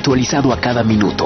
Actualizado a cada minuto.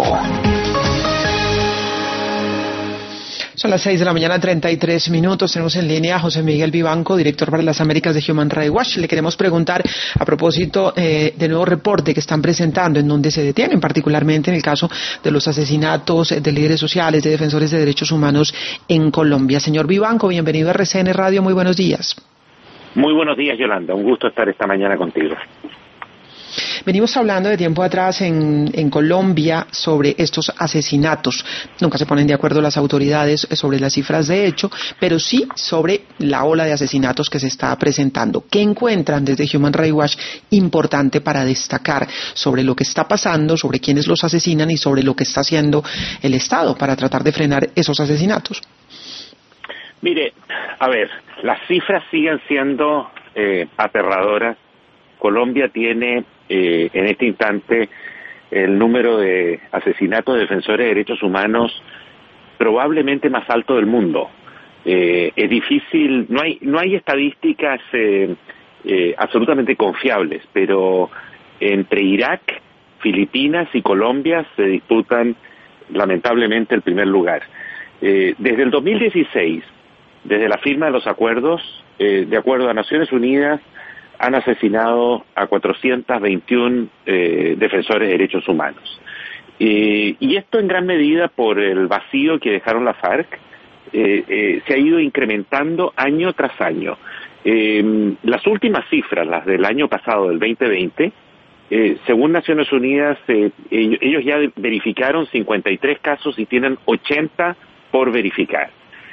Son las 6 de la mañana, 33 minutos. Tenemos en línea a José Miguel Vivanco, director para las Américas de Human Rights Watch. Le queremos preguntar a propósito del nuevo reporte que están presentando, en donde se detienen, particularmente en el caso de los asesinatos de líderes sociales, de defensores de derechos humanos en Colombia. Señor Vivanco, bienvenido a RCN Radio. Muy buenos días. Muy buenos días, Yolanda. Un gusto estar esta mañana contigo. Venimos hablando de tiempo atrás en Colombia sobre estos asesinatos. Nunca se ponen de acuerdo las autoridades sobre las cifras de hecho, pero sí sobre la ola de asesinatos que se está presentando. ¿Qué encuentran desde Human Rights Watch importante para destacar sobre lo que está pasando, sobre quiénes los asesinan y sobre lo que está haciendo el Estado para tratar de frenar esos asesinatos? Mire, a ver, las cifras siguen siendo aterradoras. Colombia tiene en este instante el número de asesinatos de defensores de derechos humanos probablemente más alto del mundo. Es difícil, no hay estadísticas absolutamente confiables, pero entre Irak, Filipinas y Colombia se disputan lamentablemente el primer lugar. Desde el 2016, desde la firma de los acuerdos, de acuerdo a Naciones Unidas, han asesinado a 421 defensores de derechos humanos. Y esto en gran medida por el vacío que dejaron la FARC, se ha ido incrementando año tras año. Las últimas cifras, las del año pasado, del 2020, según Naciones Unidas, ellos ya verificaron 53 casos y tienen 80 por verificar.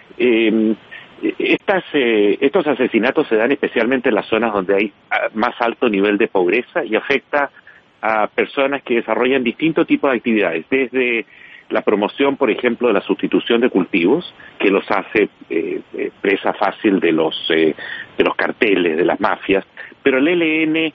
Estos asesinatos se dan especialmente en las zonas donde hay más alto nivel de pobreza y afecta a personas que desarrollan distintos tipos de actividades, desde la promoción, por ejemplo, de la sustitución de cultivos, que los hace presa fácil de los carteles, de las mafias, pero el ELN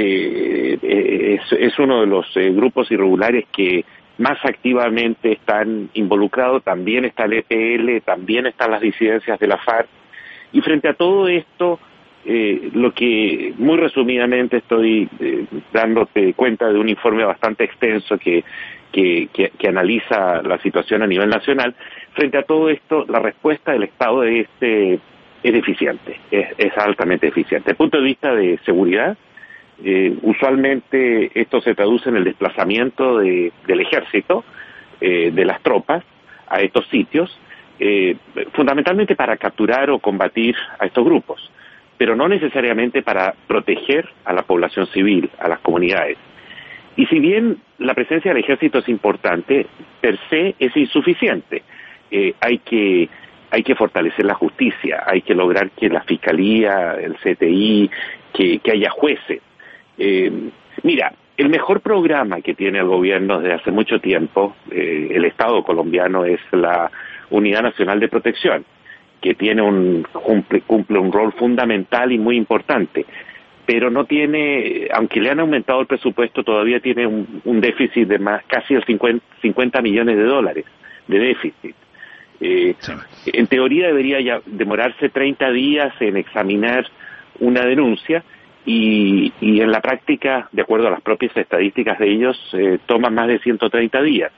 es uno de los grupos irregulares que más activamente están involucrados. También está el EPL, también están las disidencias de la FARC, y frente a todo esto, lo que muy resumidamente estoy dándote cuenta de un informe bastante extenso que analiza la situación a nivel nacional. Frente a todo esto, la respuesta del Estado es deficiente, es altamente deficiente. Desde el punto de vista de seguridad, usualmente esto se traduce en el desplazamiento del ejército, de las tropas, a estos sitios, fundamentalmente para capturar o combatir a estos grupos, pero no necesariamente para proteger a la población civil, a las comunidades. Y si bien la presencia del ejército es importante, per se es insuficiente. Hay que fortalecer la justicia, hay que lograr que la Fiscalía, el CTI, que haya jueces. Mira, el mejor programa que tiene el gobierno desde hace mucho tiempo, el Estado colombiano, es la Unidad Nacional de Protección, que cumple un rol fundamental y muy importante, pero no tiene, aunque le han aumentado el presupuesto, todavía tiene un déficit de casi el 50 millones de dólares de déficit. En teoría debería ya demorarse 30 días en examinar una denuncia, y en la práctica, de acuerdo a las propias estadísticas de ellos, toma más de 130 días.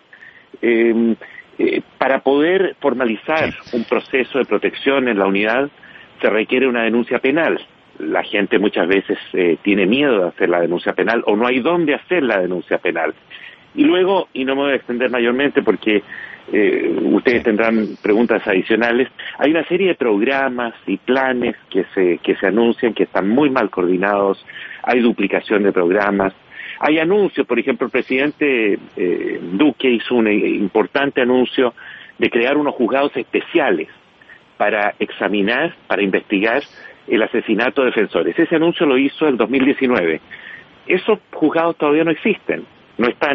Para poder formalizar un proceso de protección en la unidad, se requiere una denuncia penal. La gente muchas veces tiene miedo de hacer la denuncia penal, o no hay dónde hacer la denuncia penal. Y luego, y no me voy a extender mayormente porque ustedes tendrán preguntas adicionales, hay una serie de programas y planes que se anuncian que están muy mal coordinados, hay duplicación de programas, hay anuncios. Por ejemplo, el presidente Duque hizo un importante anuncio de crear unos juzgados especiales para examinar, para investigar el asesinato de defensores. Ese anuncio lo hizo en 2019. Esos juzgados todavía no existen. No están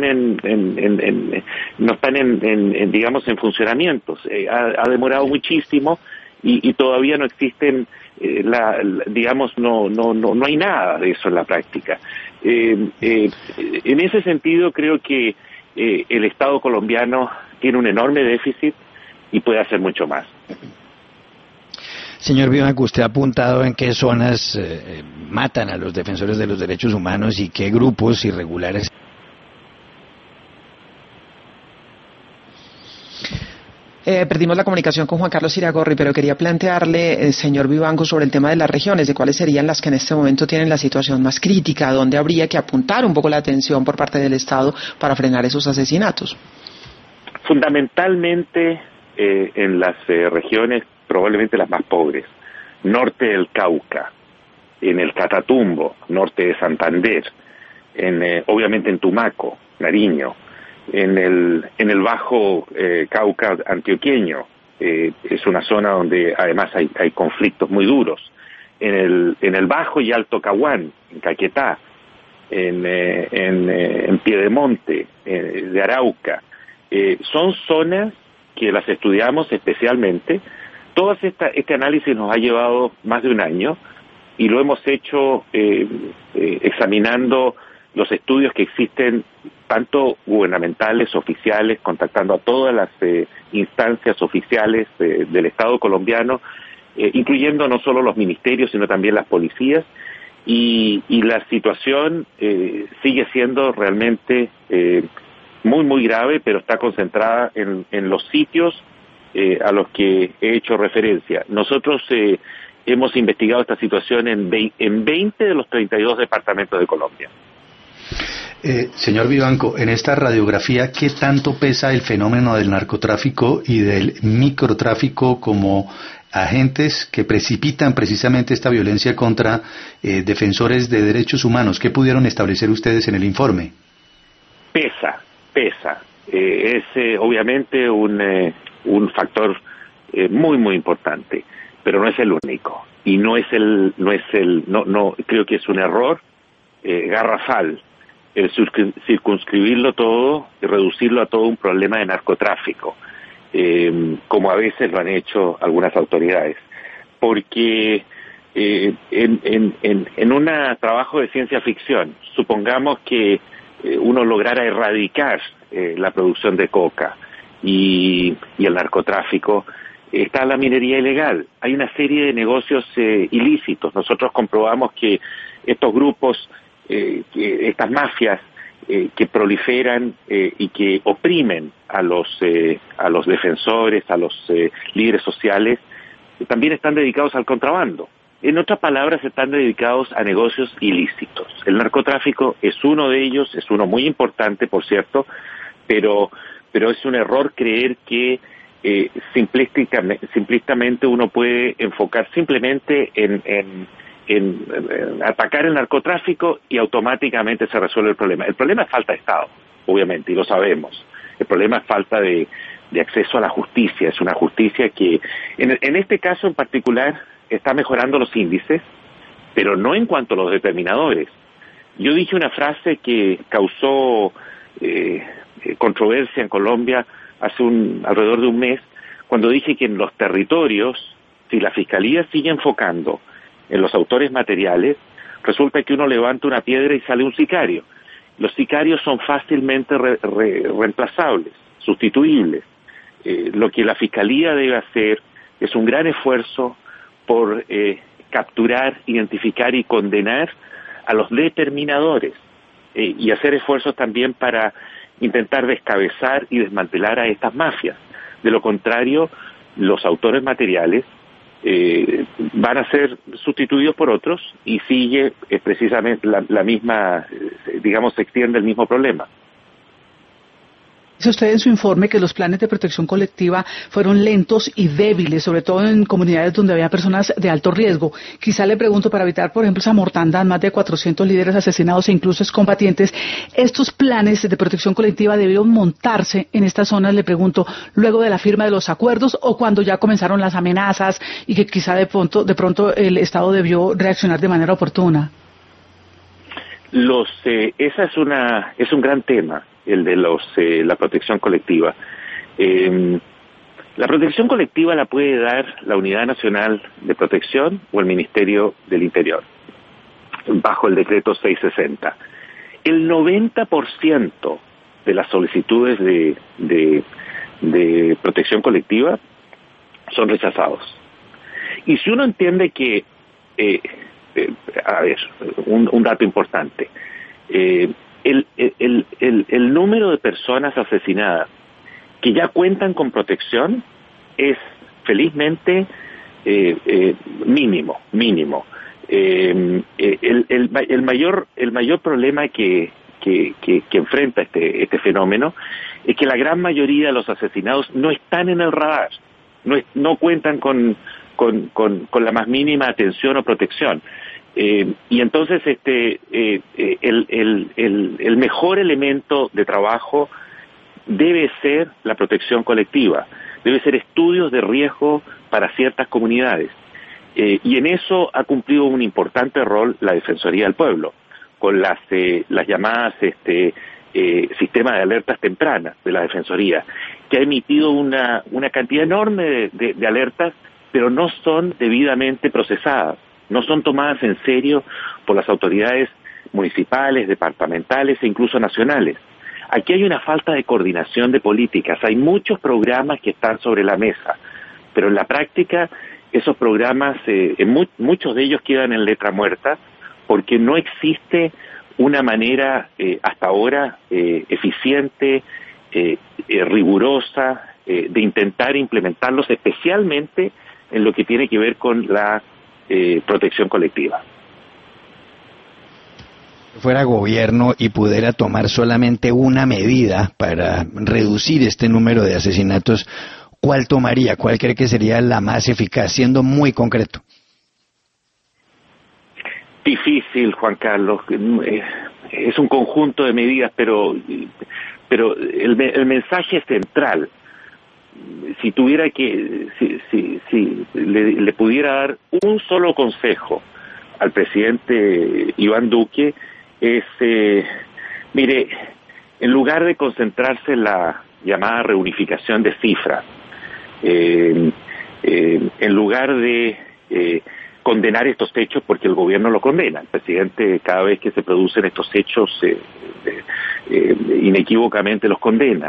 digamos, en funcionamiento. Ha demorado muchísimo y todavía no existen, digamos, no hay nada de eso en la práctica. En ese sentido, creo que el Estado colombiano tiene un enorme déficit y puede hacer mucho más. Señor Vivanco, usted ha apuntado en qué zonas matan a los defensores de los derechos humanos y qué grupos irregulares Perdimos la comunicación con Juan Carlos Iragorri, pero quería plantearle, señor Vivanco, sobre el tema de las regiones, de cuáles serían las que en este momento tienen la situación más crítica, dónde habría que apuntar un poco la atención por parte del Estado para frenar esos asesinatos. Fundamentalmente en las regiones probablemente las más pobres, norte del Cauca, en el Catatumbo, norte de Santander, obviamente en Tumaco, Nariño, en el Bajo Cauca antioqueño, es una zona donde además hay conflictos muy duros, en el Bajo y Alto Caguán, en Caquetá, en Piedemonte, de Arauca, son zonas que las estudiamos especialmente. Todo este análisis nos ha llevado más de un año y lo hemos hecho examinando los estudios que existen, tanto gubernamentales, oficiales, contactando a todas las instancias oficiales del Estado colombiano, incluyendo no solo los ministerios, sino también las policías, y la situación sigue siendo realmente muy, muy grave, pero está concentrada en los sitios a los que he hecho referencia. Nosotros hemos investigado esta situación en 20 de los 32 departamentos de Colombia. Señor Vivanco, en esta radiografía, ¿qué tanto pesa el fenómeno del narcotráfico y del microtráfico como agentes que precipitan precisamente esta violencia contra defensores de derechos humanos? ¿Qué pudieron establecer ustedes en el informe? Pesa. Es obviamente un factor muy, muy importante, pero no es el único. Y no creo que es un error garrafal el circunscribirlo todo y reducirlo a todo un problema de narcotráfico, como a veces lo han hecho algunas autoridades, porque en un trabajo de ciencia ficción, supongamos que uno lograra erradicar la producción de coca y el narcotráfico, está la minería ilegal, hay una serie de negocios ilícitos. Nosotros comprobamos que estos grupos, estas mafias que proliferan y que oprimen a los defensores, a los líderes sociales, también están dedicados al contrabando. En otras palabras, están dedicados a negocios ilícitos. El narcotráfico es uno de ellos, es uno muy importante, por cierto, pero es un error creer que simplistamente uno puede enfocar simplemente en atacar el narcotráfico y automáticamente se resuelve el problema. El problema es falta de Estado, obviamente, y lo sabemos. El problema es falta de acceso a la justicia. Es una justicia que, en este caso en particular, está mejorando los índices, pero no en cuanto a los determinadores. Yo dije una frase que causó controversia en Colombia hace alrededor de un mes, cuando dije que en los territorios, si la Fiscalía sigue enfocando en los autores materiales, resulta que uno levanta una piedra y sale un sicario. Los sicarios son fácilmente reemplazables, sustituibles. Lo que la Fiscalía debe hacer es un gran esfuerzo por capturar, identificar y condenar a los determinadores y hacer esfuerzos también para intentar descabezar y desmantelar a estas mafias. De lo contrario, los autores materiales van a ser sustituidos por otros y sigue precisamente la misma, digamos, se extiende el mismo problema. Dice usted en su informe que los planes de protección colectiva fueron lentos y débiles, sobre todo en comunidades donde había personas de alto riesgo. Quizá le pregunto, para evitar, por ejemplo, esa mortandad, más de 400 líderes asesinados e incluso excombatientes, ¿estos planes de protección colectiva debieron montarse en estas zonas, le pregunto, luego de la firma de los acuerdos o cuando ya comenzaron las amenazas y que quizá de pronto el Estado debió reaccionar de manera oportuna? Es un gran tema, el de la protección colectiva. La protección colectiva la puede dar la Unidad Nacional de Protección o el Ministerio del Interior, bajo el decreto 660. El 90% de las solicitudes de protección colectiva son rechazados. Y si uno entiende que un dato importante, el número de personas asesinadas que ya cuentan con protección es felizmente mínimo. El mayor problema que enfrenta este fenómeno es que la gran mayoría de los asesinados no están en el radar, no cuentan con la más mínima atención o protección. Y entonces el mejor elemento de trabajo debe ser la protección colectiva, debe ser estudios de riesgo para ciertas comunidades. Y en eso ha cumplido un importante rol la Defensoría del Pueblo, con las llamadas sistemas de alertas tempranas de la Defensoría, que ha emitido una cantidad enorme de alertas, pero no son debidamente procesadas, no son tomadas en serio por las autoridades municipales, departamentales e incluso nacionales. Aquí hay una falta de coordinación de políticas, hay muchos programas que están sobre la mesa, pero en la práctica esos programas, muchos de ellos quedan en letra muerta, porque no existe una manera hasta ahora eficiente, rigurosa, de intentar implementarlos, especialmente en lo que tiene que ver con la protección colectiva. Si fuera gobierno y pudiera tomar solamente una medida para reducir este número de asesinatos, ¿cuál tomaría? ¿Cuál cree que sería la más eficaz, siendo muy concreto? Difícil, Juan Carlos. Es un conjunto de medidas, pero el mensaje es central. Si tuviera si le pudiera dar un solo consejo al presidente Iván Duque, es, mire, en lugar de concentrarse en la llamada reunificación de cifras, en lugar de condenar estos hechos, porque el gobierno lo condena, el presidente cada vez que se producen estos hechos inequívocamente los condena,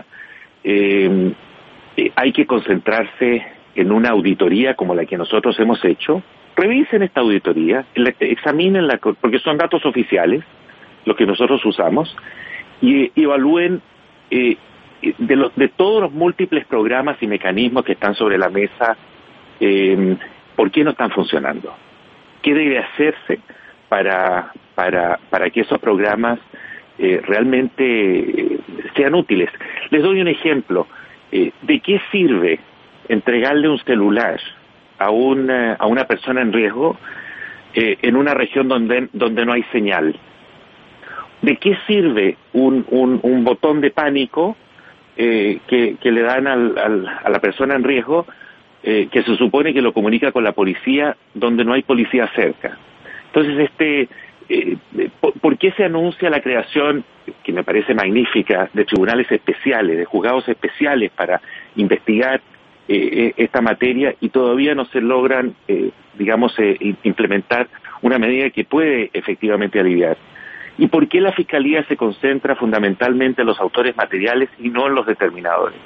hay que concentrarse en una auditoría como la que nosotros hemos hecho. Revisen esta auditoría, examínenla, porque son datos oficiales los que nosotros usamos, y evalúen de todos los múltiples programas y mecanismos que están sobre la mesa, ¿por qué no están funcionando? ¿Qué debe hacerse para que esos programas realmente sean útiles? Les doy un ejemplo. ¿De qué sirve entregarle un celular a una persona en riesgo en una región donde no hay señal? ¿De qué sirve un botón de pánico que le dan a la persona en riesgo, que se supone que lo comunica con la policía donde no hay policía cerca? Entonces, ¿por qué se anuncia la creación, que me parece magnífica, de tribunales especiales, de juzgados especiales para investigar esta materia, y todavía no se logran, implementar una medida que puede efectivamente aliviar? ¿Y por qué la Fiscalía se concentra fundamentalmente en los autores materiales y no en los determinadores?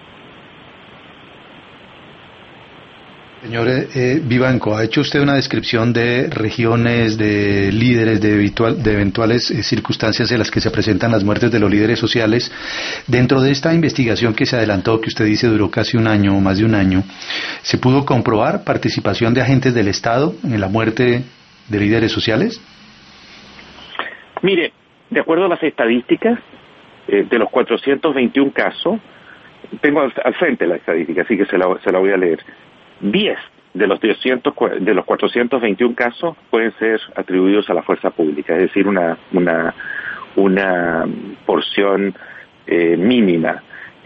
Señor Vivanco, ha hecho usted una descripción de regiones, de líderes, de eventuales circunstancias en las que se presentan las muertes de los líderes sociales. Dentro de esta investigación que se adelantó, que usted dice duró casi un año o más de un año, ¿se pudo comprobar participación de agentes del Estado en la muerte de líderes sociales? Mire, de acuerdo a las estadísticas, de los 421 casos, tengo al frente la estadística, así que se la voy a leer. 10 de los 421 casos pueden ser atribuidos a la fuerza pública, es decir, una porción mínima.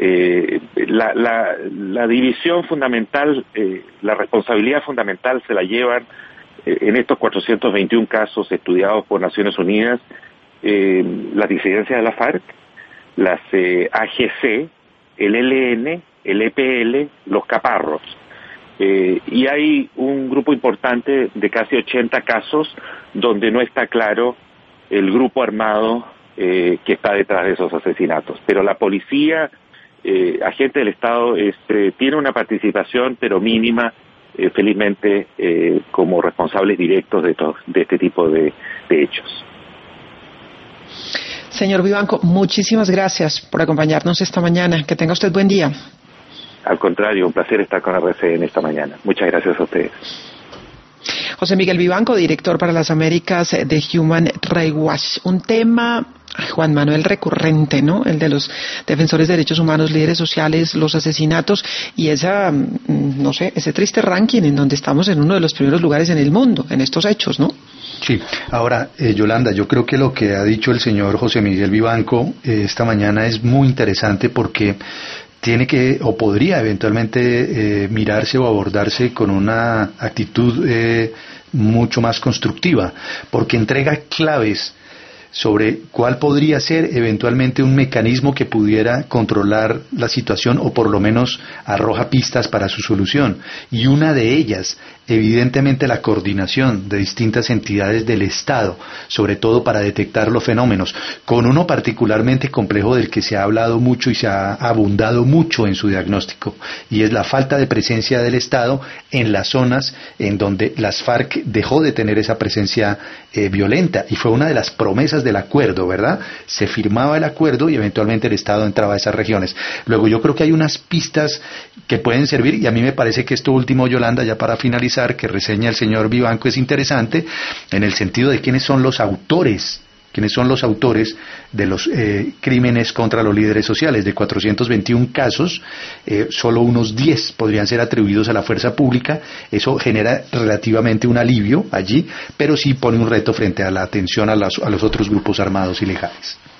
La división fundamental, la responsabilidad fundamental se la llevan en estos 421 casos estudiados por Naciones Unidas, las disidencias de la FARC, las AGC, el ELN, el EPL, los caparros. Y hay un grupo importante de casi 80 casos donde no está claro el grupo armado que está detrás de esos asesinatos. Pero la policía, agente del Estado, tiene una participación, pero mínima, felizmente, como responsables directos de este tipo de hechos. Señor Vivanco, muchísimas gracias por acompañarnos esta mañana. Que tenga usted buen día. Al contrario, un placer estar con RCN esta mañana. Muchas gracias a ustedes. José Miguel Vivanco, director para las Américas de Human Rights Watch. Un tema, Juan Manuel, recurrente, ¿no? El de los defensores de derechos humanos, líderes sociales, los asesinatos y ese triste ranking en donde estamos en uno de los primeros lugares en el mundo en estos hechos, ¿no? Sí, ahora, Yolanda, yo creo que lo que ha dicho el señor José Miguel Vivanco esta mañana es muy interesante porque tiene que o podría eventualmente mirarse o abordarse con una actitud mucho más constructiva, porque entrega claves sobre cuál podría ser eventualmente un mecanismo que pudiera controlar la situación o por lo menos arroja pistas para su solución. Y una de ellas, evidentemente, la coordinación de distintas entidades del Estado, sobre todo para detectar los fenómenos, con uno particularmente complejo del que se ha hablado mucho y se ha abundado mucho en su diagnóstico, y es la falta de presencia del Estado en las zonas en donde las FARC dejó de tener esa presencia violenta, y fue una de las promesas del acuerdo, ¿verdad? Se firmaba el acuerdo y eventualmente el Estado entraba a esas regiones. Luego yo creo que hay unas pistas que pueden servir, y a mí me parece que esto último, Yolanda, ya para finalizar, que reseña el señor Vivanco, es interesante en el sentido de quiénes son los autores de los crímenes contra los líderes sociales. De 421 casos, solo unos 10 podrían ser atribuidos a la fuerza pública. Eso genera relativamente un alivio allí, pero sí pone un reto frente a la atención a los otros grupos armados ilegales.